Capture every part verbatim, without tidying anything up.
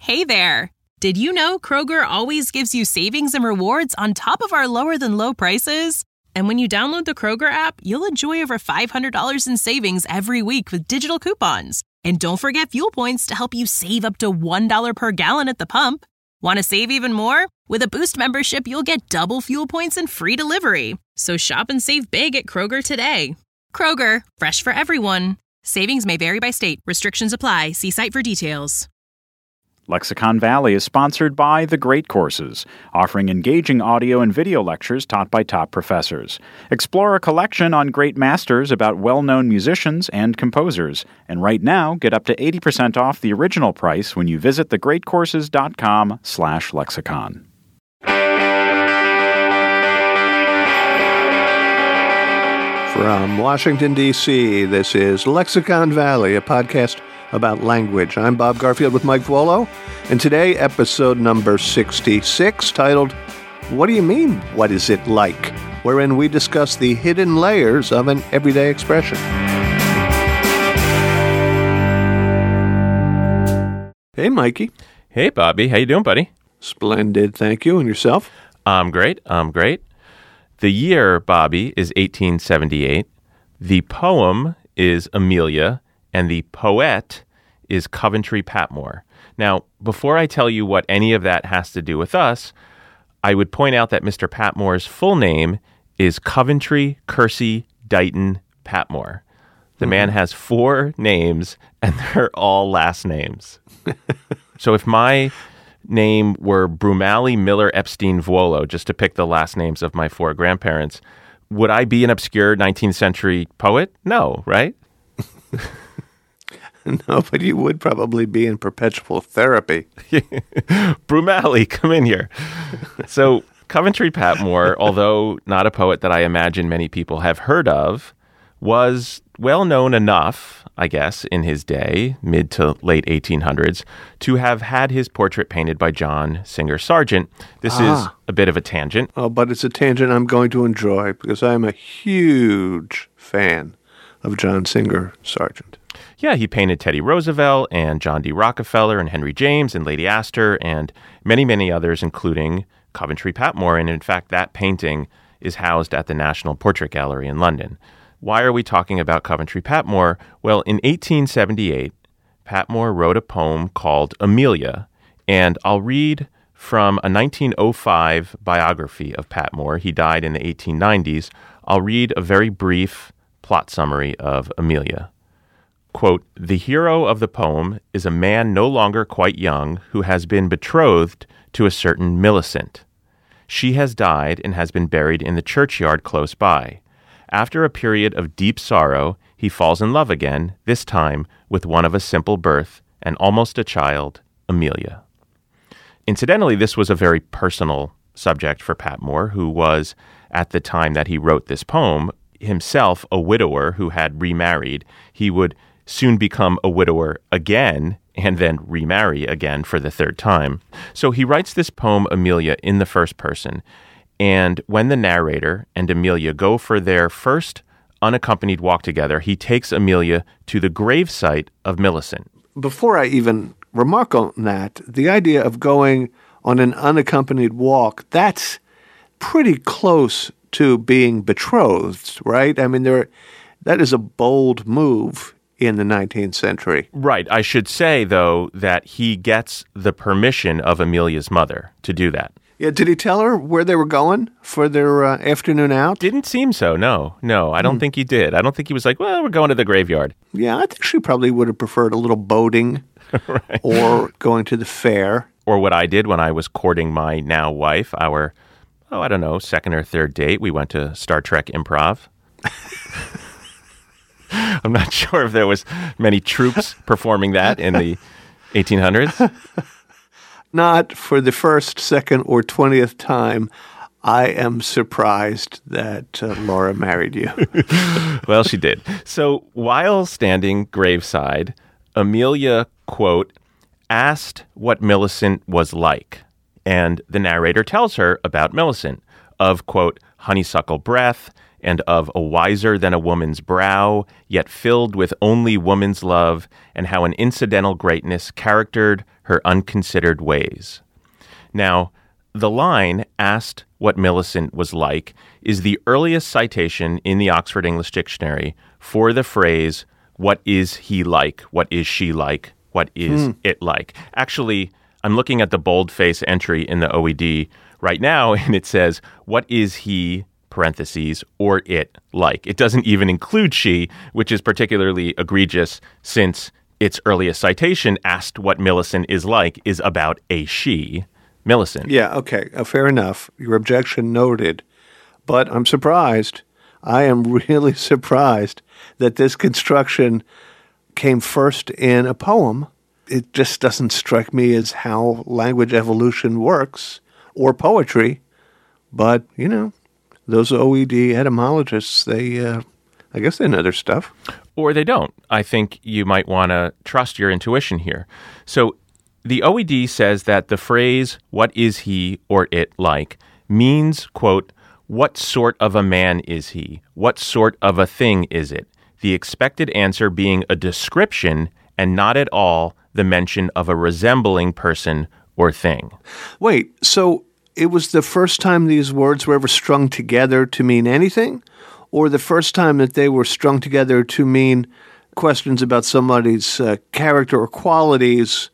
Hey there! Did you know Kroger always gives you savings and rewards on top of our lower-than-low prices? And when you download the Kroger app, you'll enjoy over five hundred dollars in savings every week with digital coupons. And don't forget fuel points to help you save up to one dollar per gallon at the pump. Want to save even more? With a Boost membership, you'll get double fuel points and free delivery. So shop and save big at Kroger today. Kroger, fresh for everyone. Savings may vary by state. Restrictions apply. See site for details. Lexicon Valley is sponsored by The Great Courses, offering engaging audio and video lectures taught by top professors. Explore a collection on great masters about well-known musicians and composers. And right now, get up to eighty percent off the original price when you visit thegreatcourses.com slash lexicon. From Washington, D C, this is Lexicon Valley, a podcast about language. I'm Bob Garfield with Mike Vuolo, and today, episode number sixty-six, titled, What Do You Mean, What Is It Like?, wherein we discuss the hidden layers of an everyday expression. Hey, Mikey. Hey, Bobby. How you doing, buddy? Splendid, thank you. And yourself? I'm great. I'm great. The year, Bobby, is eighteen seventy-eight. The poem is Amelia, and the poet is Coventry Patmore. Now, before I tell you what any of that has to do with us, I would point out that Mister Patmore's full name is Coventry Kersey Dighton Patmore. The mm-hmm. man has four names, and they're all last names. So if my name were Brumali Miller Epstein Vuolo, just to pick the last names of my four grandparents, would I be an obscure nineteenth century poet? No, right? No, but you would probably be in perpetual therapy. Brumali, come in here. So Coventry Patmore, although not a poet that I imagine many people have heard of, was well known enough, I guess, in his day, mid to late eighteen hundreds, to have had his portrait painted by John Singer Sargent. This ah. is a bit of a tangent. Oh, but it's a tangent I'm going to enjoy because I'm a huge fan of John Singer Sargent. Yeah, he painted Teddy Roosevelt and John D. Rockefeller and Henry James and Lady Astor and many, many others, including Coventry Patmore. And in fact, that painting is housed at the National Portrait Gallery in London. Why are we talking about Coventry Patmore? Well, in eighteen seventy-eight, Patmore wrote a poem called Amelia, and I'll read from a nineteen oh five biography of Patmore. He died in the eighteen nineties. I'll read a very brief plot summary of Amelia. Quote, "The hero of the poem is a man no longer quite young who has been betrothed to a certain Millicent. She has died and has been buried in the churchyard close by. After a period of deep sorrow, he falls in love again, this time with one of a simple birth and almost a child, Amelia." Incidentally, this was a very personal subject for Patmore, who was, at the time that he wrote this poem, himself a widower who had remarried. He would soon become a widower again and then remarry again for the third time. So he writes this poem, Amelia, in the first person. And when the narrator and Amelia go for their first unaccompanied walk together, he takes Amelia to the gravesite of Millicent. Before I even remark on that, the idea of going on an unaccompanied walk, that's pretty close to being betrothed, right? I mean, there, that is a bold move in the nineteenth century. Right. I should say, though, that he gets the permission of Amelia's mother to do that. Yeah, did he tell her where they were going for their uh, afternoon out? Didn't seem so, no. No, I don't hmm. think he did. I don't think he was like, well, we're going to the graveyard. Yeah, I think she probably would have preferred a little boating right. or going to the fair. Or what I did when I was courting my now wife, our, oh, I don't know, second or third date, we went to Star Trek Improv. I'm not sure if there was many troops performing that in the eighteen hundreds. Not for the first, second, or twentieth time. I am surprised that uh, Laura married you. Well, she did. So while standing graveside, Amelia, quote, asked what Millicent was like. And the narrator tells her about Millicent, of, quote, honeysuckle breath and of a wiser than a woman's brow, yet filled with only woman's love, and how an incidental greatness charactered her unconsidered ways. Now, the line, asked what Millicent was like, is the earliest citation in the Oxford English Dictionary for the phrase, what is he like? What is she like? What is mm. it like? Actually, I'm looking at the boldface entry in the O E D right now, and it says, what is he, parentheses, or it like? It doesn't even include she, which is particularly egregious since its earliest citation, asked what Millicent is like, is about a she, Millicent. Yeah, okay, uh, fair enough. Your objection noted. But I'm surprised. I am really surprised that this construction came first in a poem. It just doesn't strike me as how language evolution works, or poetry. But, you know, those O E D etymologists, they, uh, I guess they know their stuff. Or they don't. I think you might want to trust your intuition here. So the O E D says that the phrase, what is he or it like, means, quote, what sort of a man is he? What sort of a thing is it? The expected answer being a description and not at all the mention of a resembling person or thing. Wait, so it was the first time these words were ever strung together to mean anything? Or the first time that they were strung together to mean questions about somebody's uh, character or qualities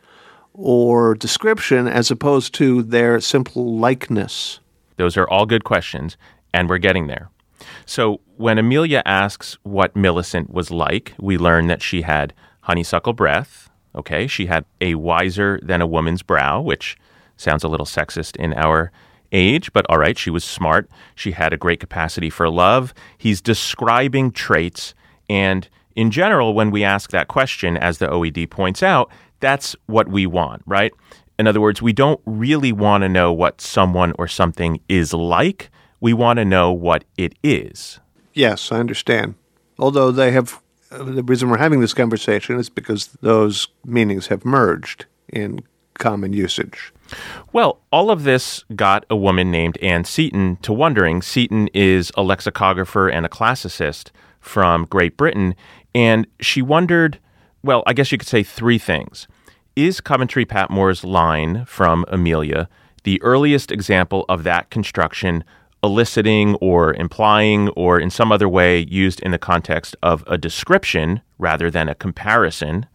or description as opposed to their simple likeness? Those are all good questions, and we're getting there. So when Amelia asks what Millicent was like, we learn that she had honeysuckle breath. Okay, she had a wiser than a woman's brow, which sounds a little sexist in our age, but all right, she was smart. She had a great capacity for love. He's describing traits, and in general, when we ask that question, as the O E D points out, that's what we want, right? In other words, we don't really want to know what someone or something is like. We want to know what it is. Yes, I understand. Although they have, uh, the reason we're having this conversation is because those meanings have merged in common usage. Well, all of this got a woman named Anne Seton to wondering. Seton is a lexicographer and a classicist from Great Britain, and she wondered, well, I guess you could say three things. Is Coventry Patmore's line from Amelia the earliest example of that construction eliciting or implying or in some other way used in the context of a description rather than a comparison?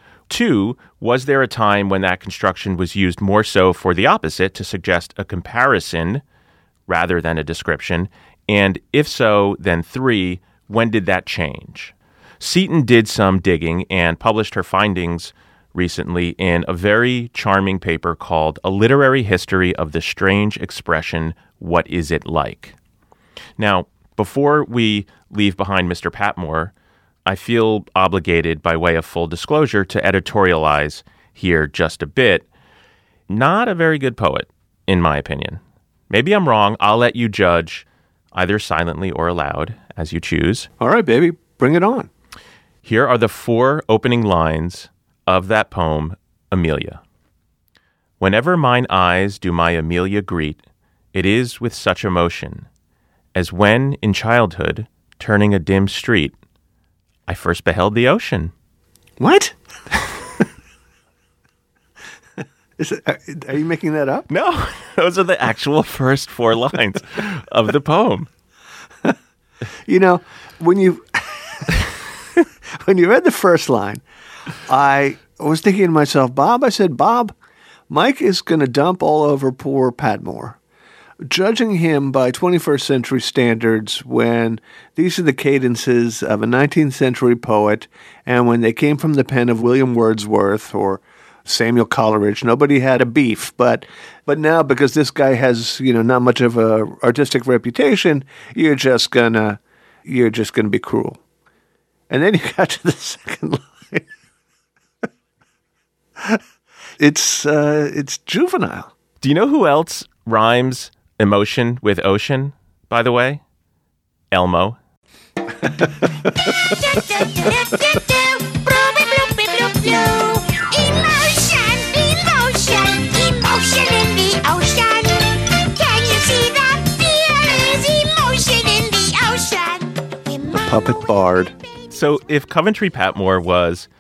Two, was there a time when that construction was used more so for the opposite, to suggest a comparison rather than a description? And if so, then three, when did that change? Seton did some digging and published her findings recently in a very charming paper called A Literary History of the Strange Expression, What Is It Like? Now, before we leave behind Mister Patmore, I feel obligated, by way of full disclosure, to editorialize here just a bit. Not a very good poet, in my opinion. Maybe I'm wrong. I'll let you judge, either silently or aloud, as you choose. All right, baby, bring it on. Here are the four opening lines of that poem, Amelia. Whenever mine eyes do my Amelia greet, it is with such emotion, as when, in childhood, turning a dim street, I first beheld the ocean. What? Is it, are, are you making that up? No, those are the actual first four lines of the poem. You know, when you when you read the first line, I was thinking to myself, Bob, I said, Bob, Mike is going to dump all over poor Patmore. Judging him by twenty-first century standards, when these are the cadences of a nineteenth century poet, and when they came from the pen of William Wordsworth or Samuel Coleridge, nobody had a beef. But but now, because this guy has, you know, not much of a artistic reputation, you're just gonna you're just gonna be cruel. And then you got to the second line. it's uh, it's juvenile. Do you know who else rhymes emotion with ocean, by the way? Elmo. Emotion, emotion, emotion in the ocean. Can you see that? There is emotion in the ocean. puppet bard. So if Coventry Patmore was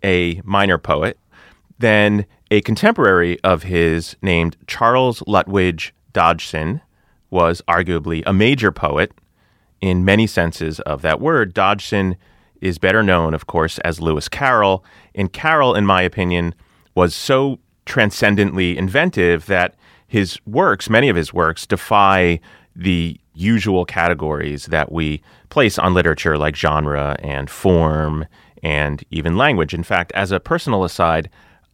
a minor poet, then a contemporary of his named Charles Lutwidge Dodgson was arguably a major poet in many senses of that word. Dodgson is better known, of course, as Lewis Carroll. And Carroll, in my opinion, was so transcendently inventive that his works, many of his works, defy the usual categories that we place on literature like genre and form and even language. In fact, as a personal aside,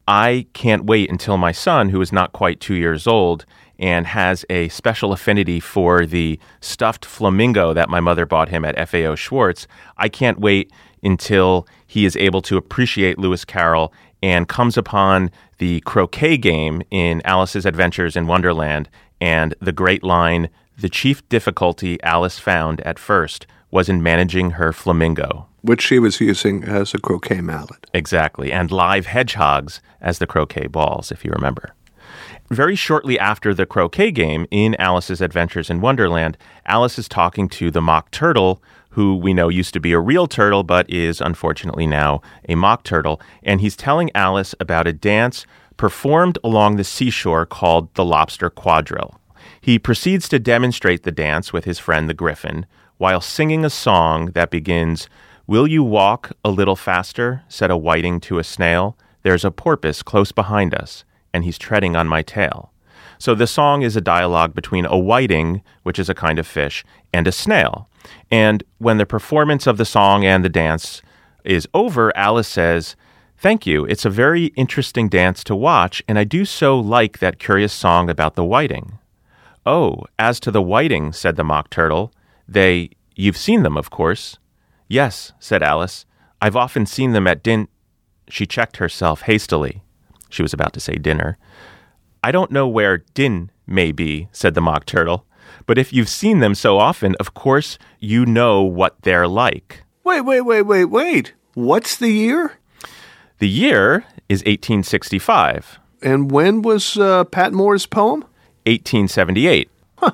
I can't wait until my son, who is not quite two years old and has a special affinity for the stuffed flamingo that my mother bought him at F A O Schwartz, I can't wait until he is able to appreciate Lewis Carroll and comes upon the croquet game in Alice's Adventures in Wonderland and the great line, "The chief difficulty Alice found at first was in managing her flamingo." Which she was using as a croquet mallet. Exactly, and live hedgehogs as the croquet balls, if you remember. Very shortly after the croquet game in Alice's Adventures in Wonderland, Alice is talking to the mock turtle, who we know used to be a real turtle, but is unfortunately now a mock turtle. And he's telling Alice about a dance performed along the seashore called the Lobster Quadrille. He proceeds to demonstrate the dance with his friend the Griffin while singing a song that begins, "Will you walk a little faster?" said a whiting to a snail. "There's a porpoise close behind us, and he's treading on my tail." So the song is a dialogue between a whiting, which is a kind of fish, and a snail. And when the performance of the song and the dance is over, Alice says, "Thank you. It's a very interesting dance to watch, and I do so like that curious song about the whiting." "Oh, as to the whiting," said the mock turtle, they, you've seen them, of course." "Yes," said Alice. "I've often seen them at din—" She checked herself hastily. She was about to say dinner. "I don't know where din may be," said the mock turtle. "But if you've seen them so often, of course you know what they're like." Wait, wait, wait, wait, wait. What's the year? The year is eighteen sixty-five. And when was uh, Patmore's poem? eighteen seventy-eight.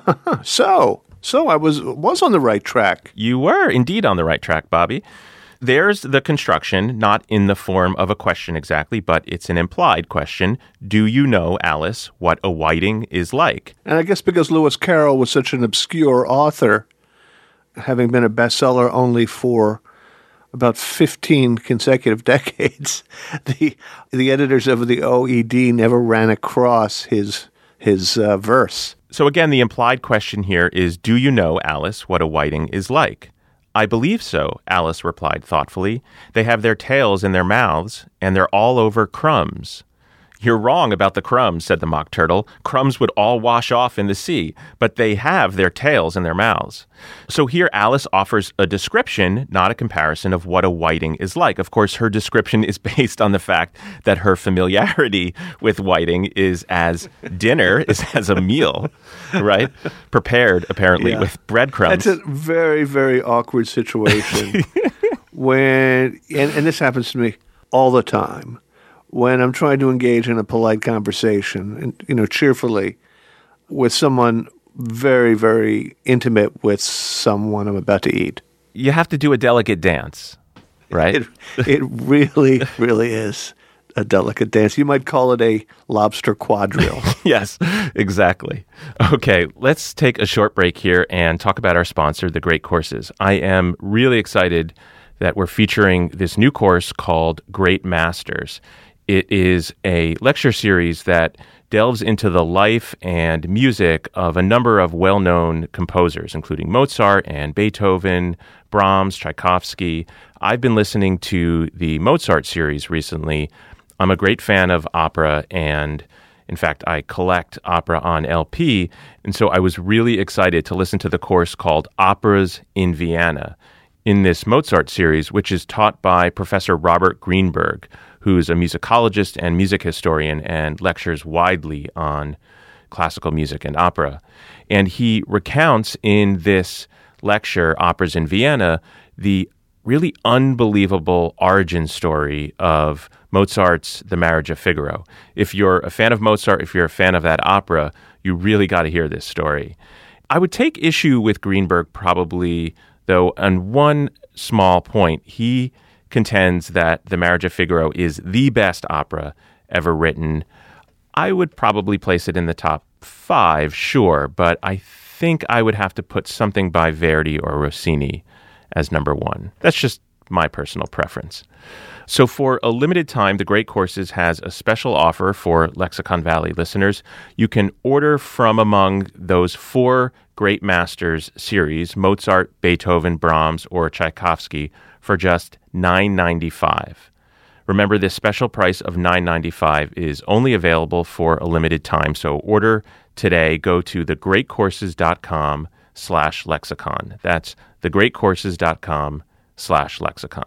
So, so I was was on the right track. You were indeed on the right track, Bobby. There's the construction, not in the form of a question exactly, but it's an implied question. Do you know, Alice, what a whiting is like? And I guess because Lewis Carroll was such an obscure author, having been a bestseller only for about fifteen consecutive decades, the the editors of the O E D never ran across his his uh, verse. So again, the implied question here is, do you know, Alice, what a whiting is like? "I believe so," Alice replied thoughtfully. "They have their tails in their mouths, and they're all over crumbs." "You're wrong about the crumbs," said the mock turtle. "Crumbs would all wash off in the sea, but they have their tails in their mouths." So here Alice offers a description, not a comparison, of what a whiting is like. Of course, her description is based on the fact that her familiarity with whiting is as dinner, is as a meal, right? Prepared, apparently, Yeah. with breadcrumbs. That's a very, very awkward situation. when and, and this happens to me all the time. When I'm trying to engage in a polite conversation, and you know, cheerfully, with someone very, very intimate with someone I'm about to eat. You have to do a delicate dance, right? It, it really, really is a delicate dance. You might call it a lobster quadrille. Yes, exactly. Okay, let's take a short break here and talk about our sponsor, The Great Courses. I am really excited that we're featuring this new course called Great Masters. It is a lecture series that delves into the life and music of a number of well-known composers, including Mozart and Beethoven, Brahms, Tchaikovsky. I've been listening to the Mozart series recently. I'm a great fan of opera, and in fact, I collect opera on L P, and so I was really excited to listen to the course called Operas in Vienna in this Mozart series, which is taught by Professor Robert Greenberg, who's a musicologist and music historian and lectures widely on classical music and opera. And he recounts in this lecture, Operas in Vienna, the really unbelievable origin story of Mozart's The Marriage of Figaro. If you're a fan of Mozart, if you're a fan of that opera, you really got to hear this story. I would take issue with Greenberg probably though on one small point, he contends that The Marriage of Figaro is the best opera ever written. I would probably place it in the top five, sure, but I think I would have to put something by Verdi or Rossini as number one. That's just my personal preference. So for a limited time, The Great Courses has a special offer for Lexicon Valley listeners. You can order from among those four Great Masters series, Mozart, Beethoven, Brahms, or Tchaikovsky, for just nine dollars and ninety-five cents. Remember, this special price of nine dollars and ninety-five cents is only available for a limited time, so order today. Go to thegreatcourses.com slash lexicon. That's thegreatcourses.com slash lexicon.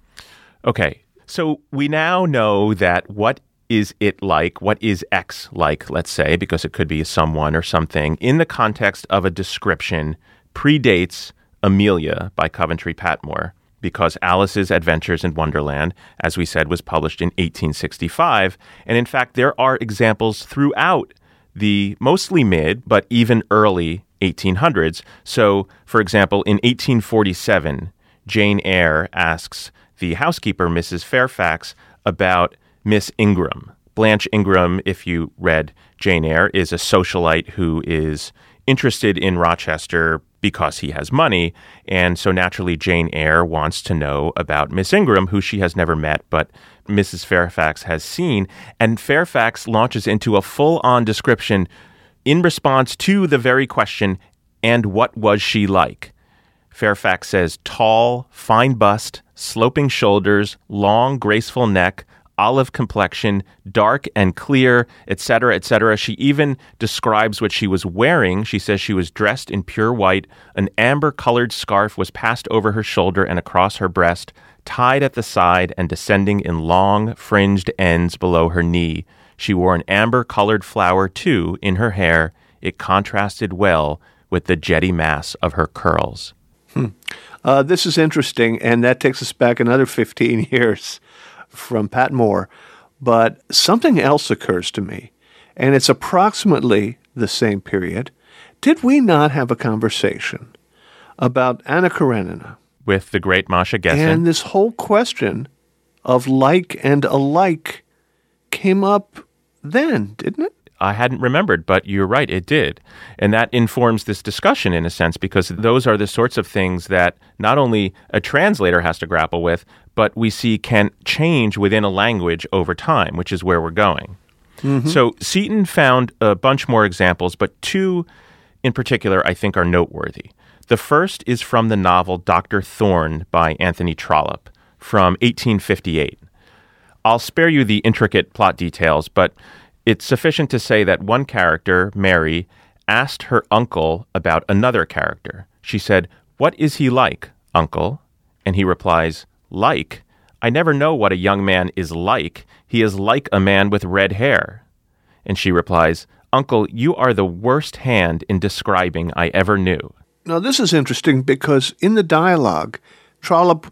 Okay, so we now know that what is it like, what is X like, let's say, because it could be someone or something, in the context of a description, predates Amelia by Coventry Patmore, because Alice's Adventures in Wonderland, as we said, was published in eighteen sixty-five. And in fact, there are examples throughout the mostly mid, but even early eighteen hundreds. So, for example, in eighteen forty-seven, Jane Eyre asks the housekeeper, Missus Fairfax, about Miss Ingram. Blanche Ingram, if you read Jane Eyre, is a socialite who is interested in Rochester because he has money, and so naturally Jane Eyre wants to know about Miss Ingram, who she has never met, but Missus Fairfax has seen, and Fairfax launches into a full-on description in response to the very question, and what was she like? Fairfax says, tall, fine bust, sloping shoulders, long, graceful neck, olive complexion, dark and clear, et cetera, et cetera. She even describes what she was wearing. She says she was dressed in pure white. An amber-colored scarf was passed over her shoulder and across her breast, tied at the side and descending in long, fringed ends below her knee. She wore an amber-colored flower, too, in her hair. It contrasted well with the jetty mass of her curls. Hmm. Uh, this is interesting, and that takes us back another fifteen years from Patmore. But something else occurs to me, and it's approximately the same period. Did we not have a conversation about Anna Karenina? With the great Masha Gessen. And this whole question of like and alike came up then, didn't it? I hadn't remembered, but you're right, it did. And that informs this discussion in a sense, because those are the sorts of things that not only a translator has to grapple with, but we see can change within a language over time, which is where we're going. Mm-hmm. So Seaton found a bunch more examples, but two in particular I think are noteworthy. The first is from the novel Doctor Thorne by Anthony Trollope from eighteen fifty-eight. I'll spare you the intricate plot details, but it's sufficient to say that one character, Mary, asked her uncle about another character. She said, "What is he like, uncle?" And he replies, "Like? I never know what a young man is like. He is like a man with red hair." And she replies, "Uncle, you are the worst hand in describing I ever knew." Now, this is interesting because in the dialogue, Trollope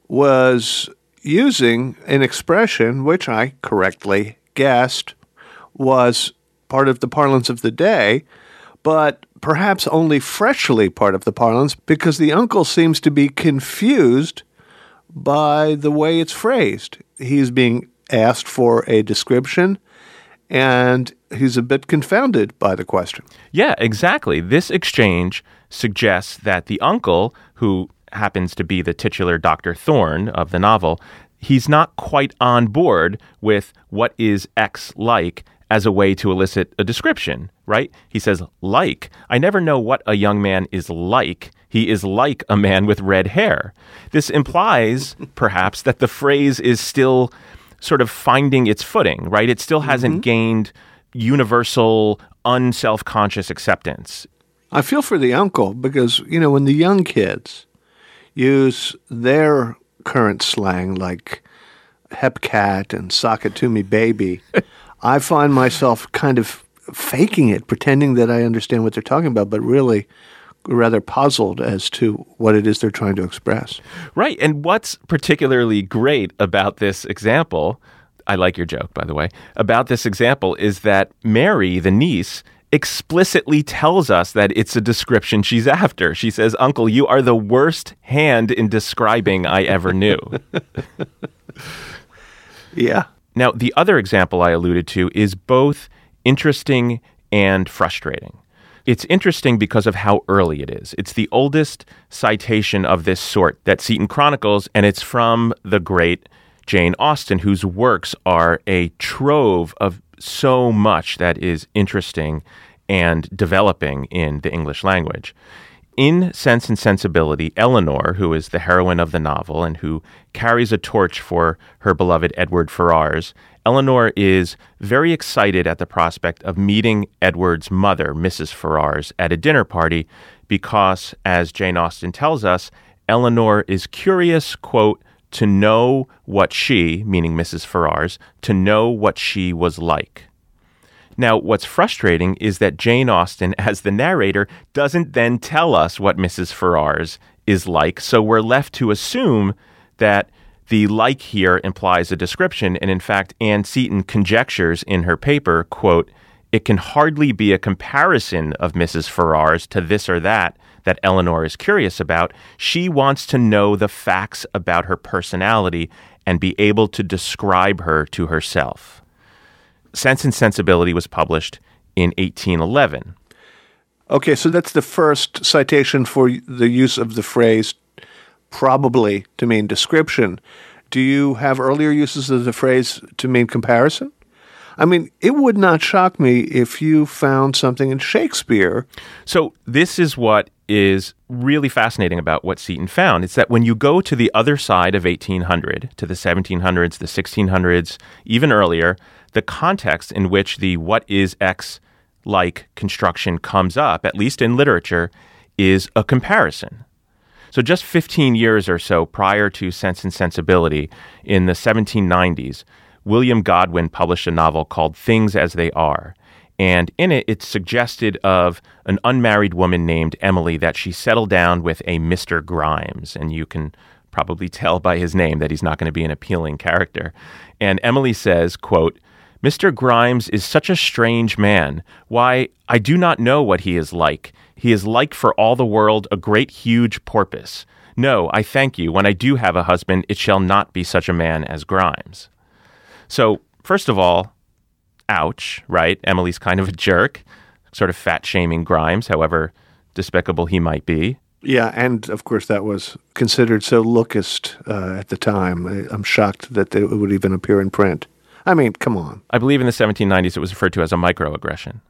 was using an expression which I correctly guessed was part of the parlance of the day, but perhaps only freshly part of the parlance because the uncle seems to be confused by the way it's phrased. He's being asked for a description, and he's a bit confounded by the question. Yeah, exactly. This exchange suggests that the uncle, who happens to be the titular Doctor Thorne of the novel, he's not quite on board with what is X like as a way to elicit a description, right? He says, like. I never know what a young man is like. He is like a man with red hair. This implies, perhaps, that the phrase is still sort of finding its footing, right? It still hasn't mm-hmm. gained universal, unself-conscious acceptance. I feel for the uncle because, you know, when the young kids use their current slang like hepcat and sock it to me baby, I find myself kind of faking it, pretending that I understand what they're talking about, but really rather puzzled as to what it is they're trying to express. Right. And what's particularly great about this example, I like your joke, by the way, about this example is that Mary, the niece, explicitly tells us that it's a description she's after. She says, "Uncle, you are the worst hand in describing I ever knew." Yeah. Now, the other example I alluded to is both interesting and frustrating. It's interesting because of how early it is. It's the oldest citation of this sort that Seton chronicles, and it's from the great Jane Austen, whose works are a trove of so much that is interesting and developing in the English language. In Sense and Sensibility, Elinor, who is the heroine of the novel and who carries a torch for her beloved Edward Ferrars, Elinor is very excited at the prospect of meeting Edward's mother, Missus Ferrars, at a dinner party because, as Jane Austen tells us, Elinor is curious, quote, to know what she, meaning Missus Ferrars, to know what she was like. Now, what's frustrating is that Jane Austen, as the narrator, doesn't then tell us what Missus Ferrars is like, so we're left to assume that the like here implies a description, and in fact, Anne Seton conjectures in her paper, quote, "It can hardly be a comparison of Missus Ferrars to this or that that Elinor is curious about. She wants to know the facts about her personality and be able to describe her to herself." Sense and Sensibility was published in eighteen eleven. Okay, so that's the first citation for the use of the phrase probably to mean description. Do you have earlier uses of the phrase to mean comparison? I mean, it would not shock me if you found something in Shakespeare. So this is what is really fascinating about what Seton found. It's that when you go to the other side of eighteen hundred, to the seventeen hundreds, the sixteen hundreds, even earlier, the context in which the what is X like construction comes up, at least in literature, is a comparison. So just fifteen years or so prior to Sense and Sensibility, in the seventeen nineties, William Godwin published a novel called Things as They Are. And in it, it's suggested of an unmarried woman named Emily that she settled down with a Mister Grimes. And you can probably tell by his name that he's not going to be an appealing character. And Emily says, quote, "Mister Grimes is such a strange man. Why, I do not know what he is like. He is like for all the world a great huge porpoise. No, I thank you. When I do have a husband, it shall not be such a man as Grimes." So, first of all, ouch, right? Emily's kind of a jerk, sort of fat-shaming Grimes, however despicable he might be. Yeah, and of course that was considered so lookist uh, at the time. I, I'm shocked that it would even appear in print. I mean, come on. I believe in the seventeen nineties it was referred to as a microaggression.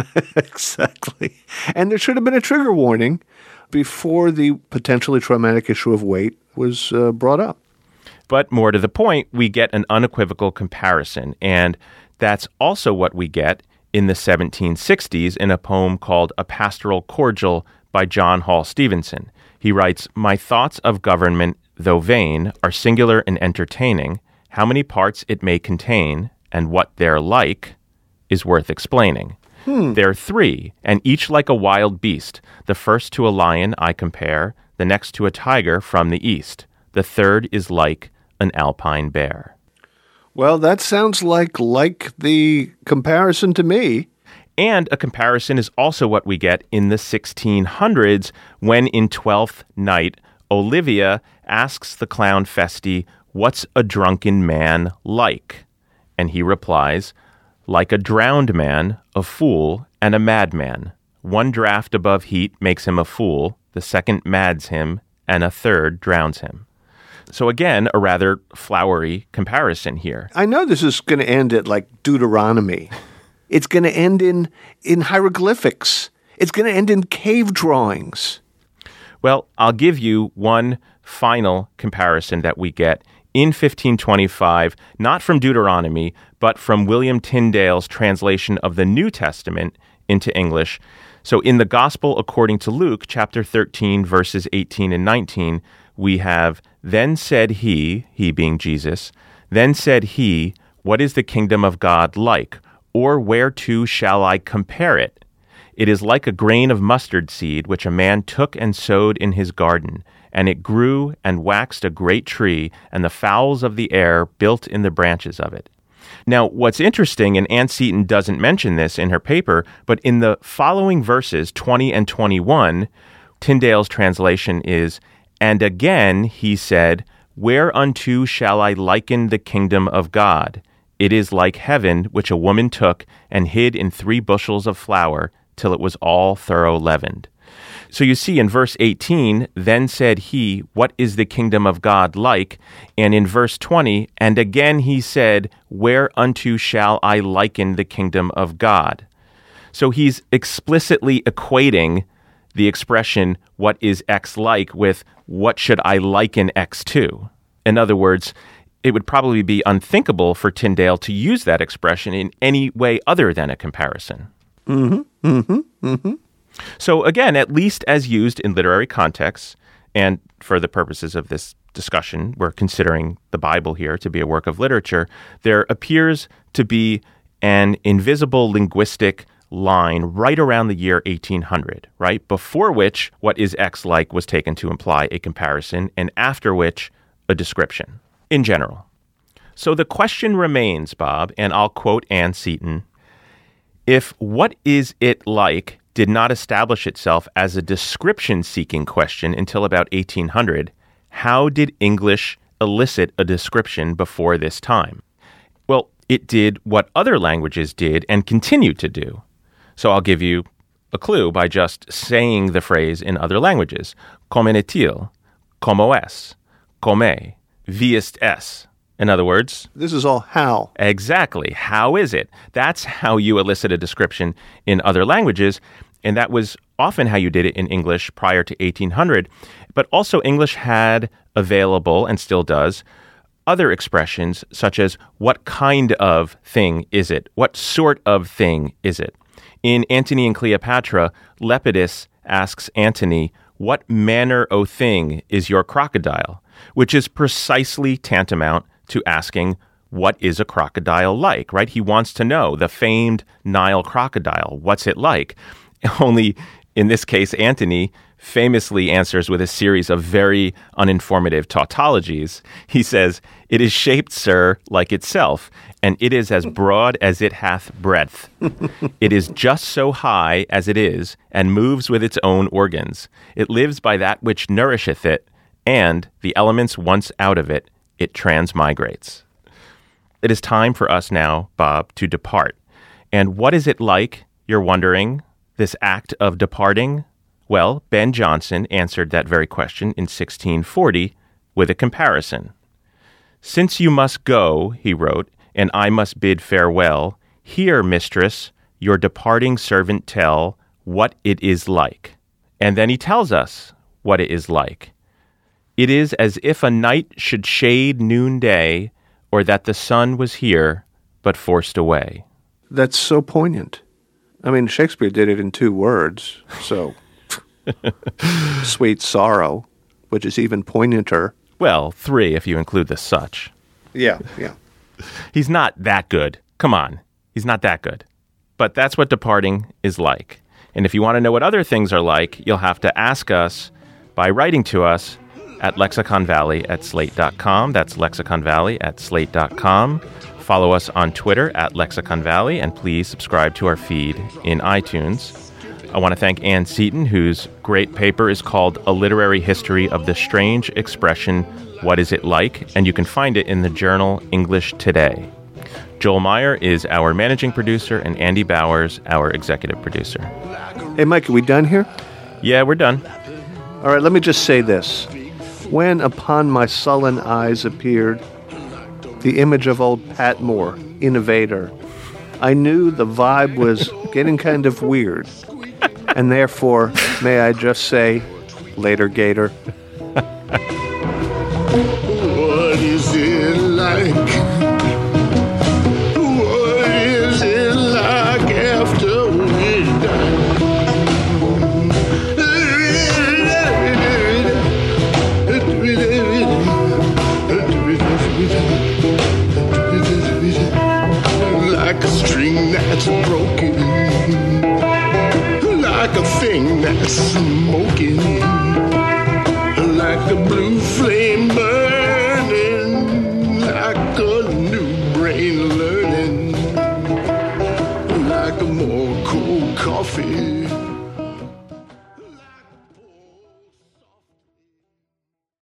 Exactly. And there should have been a trigger warning before the potentially traumatic issue of weight was uh, brought up. But more to the point, we get an unequivocal comparison, and that's also what we get in the seventeen sixties in a poem called A Pastoral Cordial by John Hall Stevenson. He writes, "My thoughts of government, though vain, are singular and entertaining. How many parts it may contain, and what they're like, is worth explaining. Hmm. They're three, and each like a wild beast. The first to a lion I compare, the next to a tiger from the east. The third is like an alpine bear." Well, that sounds like like the comparison to me. And a comparison is also what we get in the sixteen hundreds when in Twelfth Night, Olivia asks the clown Feste, "What's a drunken man like?" And he replies, "Like a drowned man, a fool, and a madman. One draught above heat makes him a fool, the second mads him, and a third drowns him." So again, a rather flowery comparison here. I know this is going to end at like Deuteronomy. It's going to end in, in hieroglyphics. It's going to end in cave drawings. Well, I'll give you one final comparison that we get in fifteen twenty-five, not from Deuteronomy, but from William Tyndale's translation of the New Testament into English. So in the Gospel according to Luke, chapter thirteen, verses eighteen and nineteen, we have, "Then said he," he being Jesus, "then said he, what is the kingdom of God like? Or whereto shall I compare it? It is like a grain of mustard seed, which a man took and sowed in his garden. And it grew and waxed a great tree, and the fowls of the air built in the branches of it. Now, what's interesting, and Ann Seton doesn't mention this in her paper, but in the following verses, twenty and twenty-one, Tyndale's translation is, "And again he said, Whereunto shall I liken the kingdom of God? It is like heaven, which a woman took and hid in three bushels of flour till it was all thorough leavened." So you see in verse eighteen, "Then said he, What is the kingdom of God like?" And in verse twenty, "And again he said, Whereunto shall I liken the kingdom of God?" So he's explicitly equating the expression, "What is X like?" with "What should I liken X to?" In other words, it would probably be unthinkable for Tyndale to use that expression in any way other than a comparison. Mm-hmm, mm-hmm, mm-hmm. So again, at least as used in literary contexts, and for the purposes of this discussion, we're considering the Bible here to be a work of literature, there appears to be an invisible linguistic line right around the year eighteen hundred, right? Before which, what is X like was taken to imply a comparison, and after which, a description, in general. So the question remains, Bob, and I'll quote Ann Seton, "If what is it like did not establish itself as a description-seeking question until about eighteen hundred, how did English elicit a description before this time?" Well, it did what other languages did and continue to do. So I'll give you a clue by just saying the phrase in other languages. Comme est-il? Como es? Come? Wie ist es? In other words, this is all how. Exactly. How is it? That's how you elicit a description in other languages, and that was often how you did it in English prior to eighteen hundred. But also English had available, and still does, other expressions such as what kind of thing is it? What sort of thing is it? In Antony and Cleopatra, Lepidus asks Antony, "What manner o' thing is your crocodile?" Which is precisely tantamount to asking, what is a crocodile like, right? He wants to know, the famed Nile crocodile, what's it like? Only, in this case, Antony famously answers with a series of very uninformative tautologies. He says, "It is shaped, sir, like itself, and it is as broad as it hath breadth. It is just so high as it is, and moves with its own organs. It lives by that which nourisheth it, and, the elements once out of it, it transmigrates." It is time for us now, Bob, to depart. And what is it like, you're wondering, this act of departing? Well, Ben Jonson answered that very question in sixteen forty with a comparison. "Since you must go," he wrote, "and I must bid farewell, here, mistress, your departing servant tell what it is like." And then he tells us what it is like. "It is as if a night should shade noonday, or that the sun was here, but forced away." That's so poignant. I mean, Shakespeare did it in two words, so sweet sorrow, which is even poignanter. Well, three if you include the such. Yeah, yeah. He's not that good. Come on. He's not that good. But that's what departing is like. And if you want to know what other things are like, you'll have to ask us by writing to us at lexiconvalley at slate dot com. That's lexiconvalley at slate dot com. Follow us on Twitter at lexiconvalley, and please subscribe to our feed in iTunes. I want to thank Ann Seton, whose great paper is called A Literary History of the Strange Expression, What Is It Like? And you can find it in the journal English Today. Joel Meyer is our managing producer, and Andy Bowers, our executive producer. Hey, Mike, are we done here? Yeah, we're done. All right, let me just say this. When upon my sullen eyes appeared the image of old Patmore, innovator, I knew the vibe was getting kind of weird. And therefore, may I just say, later, Gator. What is it like? What is it like after we die? Like a string that's broken, like a thing that's smoking, like a blue flame